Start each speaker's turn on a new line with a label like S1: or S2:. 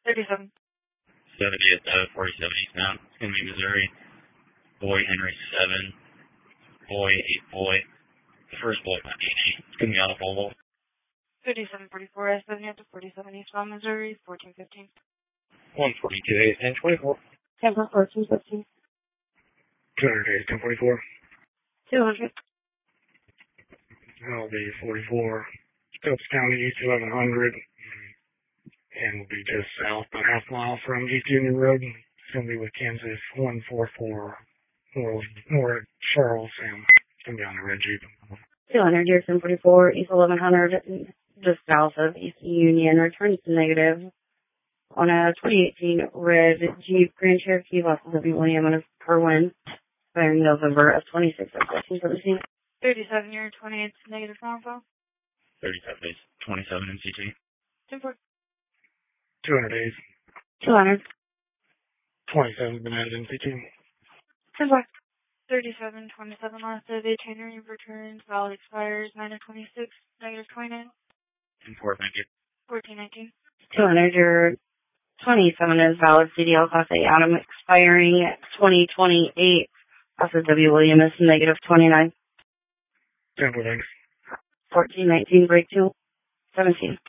S1: 37.
S2: 70th out of 47 eastbound. It's going to be Missouri. Boy Henry 7. Boy 8 boy. The first boy about 88. It's going to be out of Volvo.
S1: 3744 70th to 47 eastbound Missouri, 1415.
S2: 142 1024.
S1: 10 215.
S3: 200 days, 1044.
S1: 200.
S3: That'll be 44. Stokes County, East 1100. And we'll be just south, about half a mile from East Union Road. It's going to be with Kansas 144 North Charles, and it's going to be on the red Jeep.
S1: 200 year 1044, East 1100, just south of East Union, returns to negative on a 2018 red Jeep Grand Cherokee, lost W. William on a per win, expiring November of 26 of 1417. 37 year 28 negative Toronto.
S2: 37 days, 27 MCT.
S3: 200 days.
S1: 200.
S3: 27 bananas NCT.
S1: 37 27 last day of the itinerary returns, valid expires 9 of 26, negative 29.
S2: 4, thank you.
S1: 1419. 200 your 27 is valid CDL Class A Adam expiring 2028. Also W. William is negative 29.
S3: 10 thanks.
S1: 1419 break 2. 17.